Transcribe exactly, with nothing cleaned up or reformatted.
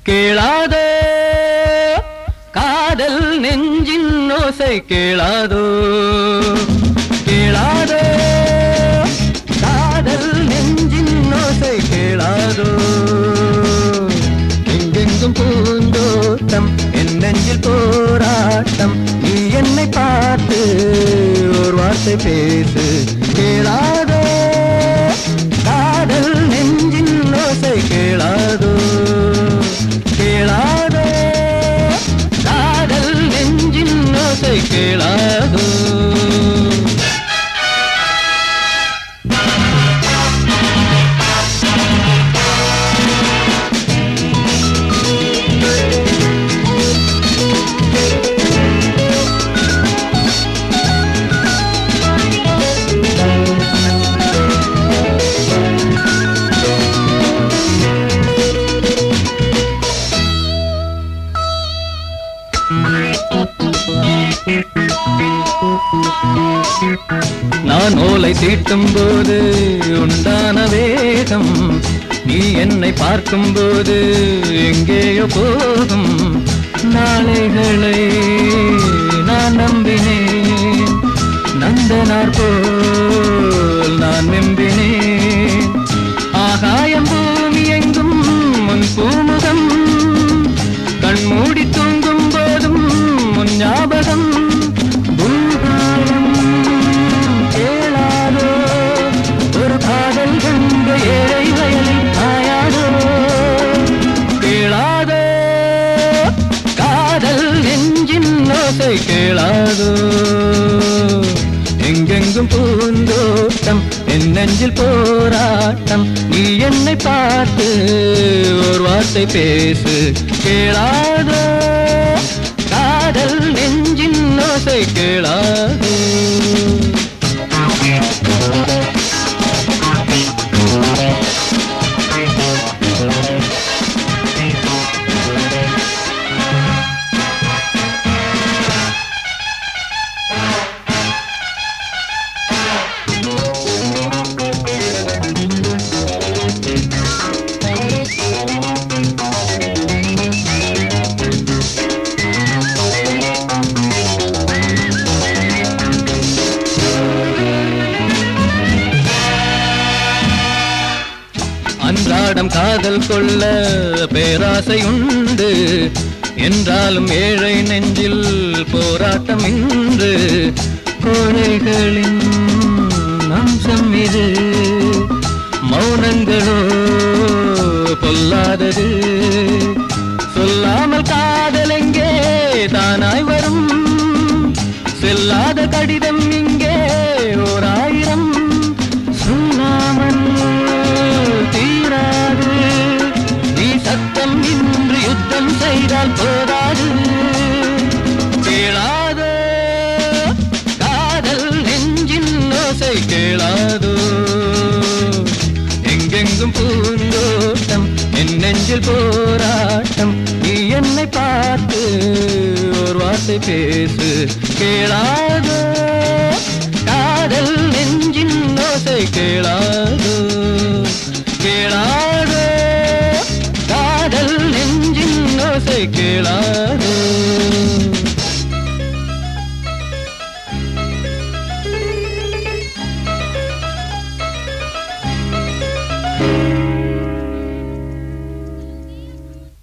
கேளாதோ காதல் நெஞ்சின் ஓசை கேளாதோ கேளாதோ காதல் நெஞ்சின் ஓசை கேளாதோ எங்கெங்கும் பூந்தோட்டம் என் நெஞ்சில் போராட்டம் நீ என்னை பார்த்து ஒரு வார்த்தை பேசு கேளாதோ காதல் நெஞ்சின் ஓசை கேளாதோ கேளாதோ காதல் நெஞ்சின் ஓசை கேளாதோ நான் ஓலை தீட்டும் போது உண்டான வேகம் நீ என்னை பார்க்கும் போது எங்கேயோ போகும் நாளைகளை நான் நம்பினேன் நந்தனார் போல் நான் வெம்பினேன் ஆகாயம் பூமி எங்கும் முன் பூமுகம் கண்மூடி தூங்கும் போதும் முன் ஞாபகம் கேளாதோ ஒரு காதல் கண்ட ஏழை வயலில் காயாதோ கேளாதோ காதல் நெஞ்சின் ஓசை கேளாதோ எங்கெங்கும் பூந்தோட்டம் என் நெஞ்சில் போராட்டம் நீ என்னை பார்த்து ஒரு வார்த்தை பேசு கேளாதோ காதல் நெஞ்சின் ஓசை கேளாதோ அன்றாடம் காதல் கொள்ள பேராசை உண்டு என்றாலும் ஏழை நெஞ்சில் போராட்டம் இன்று கோழைகளின் அம்சம் இது மௌனங்களோ பொல்லாதது சொல்லாமல் காதல் எங்கே தானாய் வரும் செல்லாத கடிதம் இங்கே ஓர் ஆயிரம் சொல்லாமல் தீராது நீ சத்தம் இன்று யுத்தம் செய்தால் போதாது கேளாதோ காதல் நெஞ்சின் ஓசை கேளாதோ எங்கெங்கும் பூந்தோட்டம் என் நெஞ்சில் போராட்டம் நீ என்னை பார்த்து ஒரு வார்த்தை பேசு கேளாதோ காதல் நெஞ்சின் ஓசை கேளாதோ கேளாதோ காதல் நெஞ்சின் ஓசை கேளாதோ